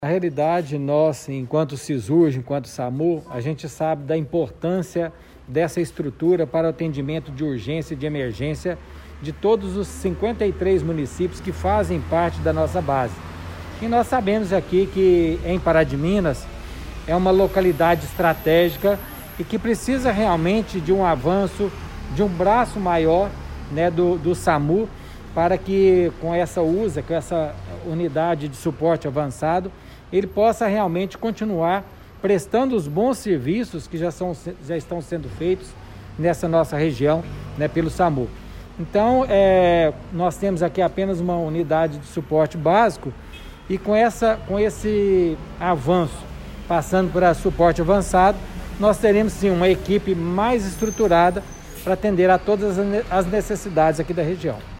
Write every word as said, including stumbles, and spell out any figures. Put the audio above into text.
Na realidade, nós, enquanto SISURG, enquanto SAMU, a gente sabe da importância dessa estrutura para o atendimento de urgência e de emergência de todos os cinquenta e três municípios que fazem parte da nossa base. E nós sabemos aqui que em Pará de Minas é uma localidade estratégica e que precisa realmente de um avanço, de um braço maior, né, do, do SAMU, para que com essa U S A, com essa unidade de suporte avançado, ele possa realmente continuar prestando os bons serviços que já, são, já estão sendo feitos nessa nossa região, né, pelo SAMU. Então, é, nós temos aqui apenas uma unidade de suporte básico e com, essa, com esse avanço, passando para suporte avançado, nós teremos sim uma equipe mais estruturada para atender a todas as necessidades aqui da região.